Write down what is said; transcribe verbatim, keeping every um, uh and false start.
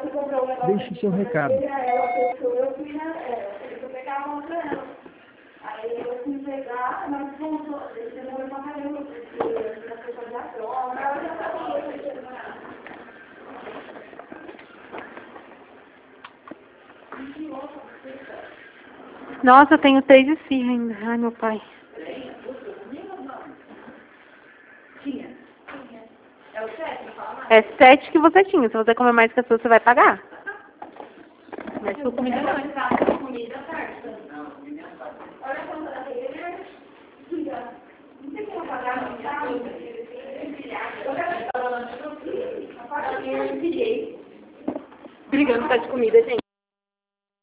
Deixe seu recado. Ela fechou, eu fui na ela. Eu pegar a mão pra ela. Aí eu fui pegar, mas voltou. Ele demorou pra caramba, porque eu fui fazer a prova. Ela já sabia. Nossa, eu tenho três esfirras ainda. Ai, meu pai. É o sete, não fala mais? É sete que você tinha. Se você comer mais que a sua, você vai pagar. Mas sua comida não. Não, comida certa. Olha a conta da rede. Não tem como pagar, não tá? Eu quero pagar lanche pro filho. Eu paguei. Brigando por causa de comida, gente.